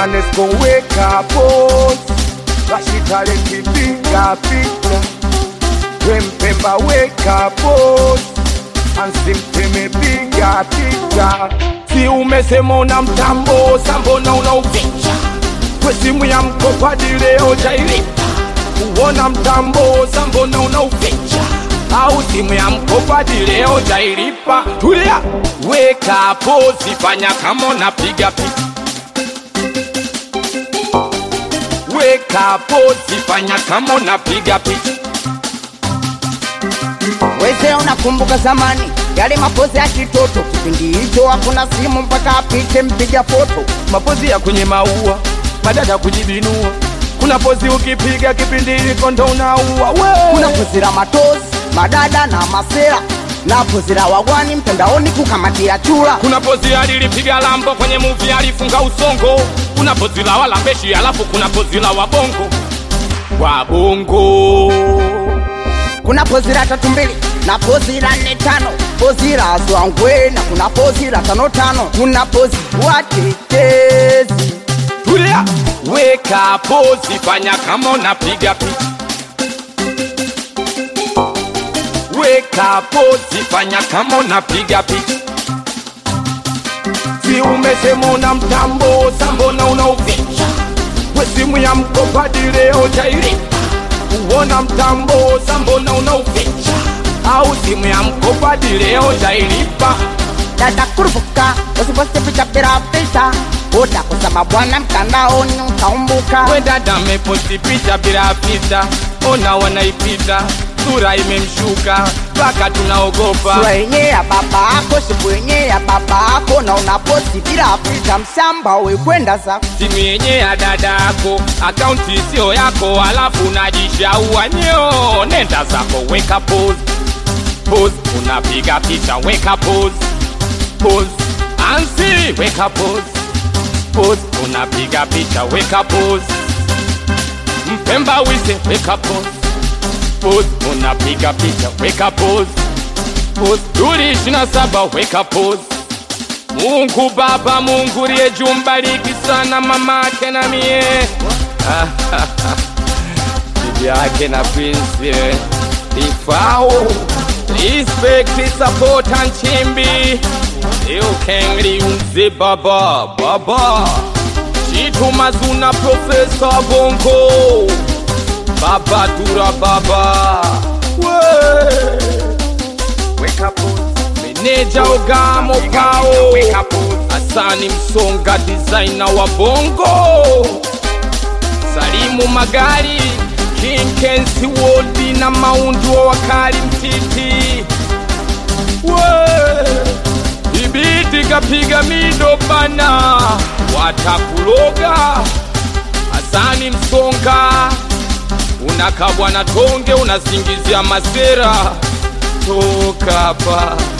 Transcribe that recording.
Nesco wake up boss Bashitale kipinga pita Wempemba wake up boss Ansimteme piga pita Si umesema una mtambo Sambona unauficha Kwe simu ya mkopa dileo jailipa Uona mtambo Sambona unauficha Au simu ya mkopa dileo jailipa Tulia weka pozi fanya kama unapiga picha Weka pozi fanya kama unapiga picha Weze unakumbuka zamani yale mapozi ya kitoto Kipindi hicho hakuna simu mpaka apite mpiga foto Mapozi ya kwenye maua madada kujibinua Kuna pozi ukipiga kipindi hiko ndo unaua Kuna pozi la matozi madada na masera Na pozi la wagwani mtandaoni kukamatia chula Kuna pozi alilipiga lambo kwenye movie alifunga usongo Kuna pozi la walambeshi alafu kuna pozi la wabongo Wabongo Kuna pozi la 32 na pozi la 45 Pozi la zwangwe na kuna pozi la 55 Kuna pozi watetezi Tulia weka pozi fanya kama unapiga picha Weka pozi fanya kama unapiga picha Si umesema una mtambo Sambona unauficha We simu ya mkopa dileo jailipa Uona mtambo Sambona unauficha Au simu ya mkopa dileo jailipa Dada kurupuka usiposte picha bila filter Utakosa mabwana mtandaoni utaumbuka We dada meposti picha bila filter Ona wanaipita Sura imemshuka Paka tunaogopa Sura yenye ya baba ako Siku yenye ya baba ako Na unaposti bila filter msamba we kwenda za Simu yenye ya dada ako Akaunti sio yako Alafu unajishaua nyo Nenda zako weka pose Pose unapiga picha weka pose Pose Ansi weka pose Pose unapiga picha weka pose Mpemba wise weka pose Pose unapiga picha weka pose Pose Duli 27 weka pose Mungu baba Mungu liye jumbariki sana mamake na mie Bibi yake na prince Ifao Respect support and chimbi You can liunze baba Baba Chitu mazuna professor bongo Baba dura baba Wake up Meneja Ogamo Pao Asani Msonga designer wa bongo Salimu Magari King Kensi Woldi na maundu wa wakali mtiti Ibiti kapiga mido bana Watakuloga Asani Msonga Unakabwa na tonge unasingizia masera Toka pa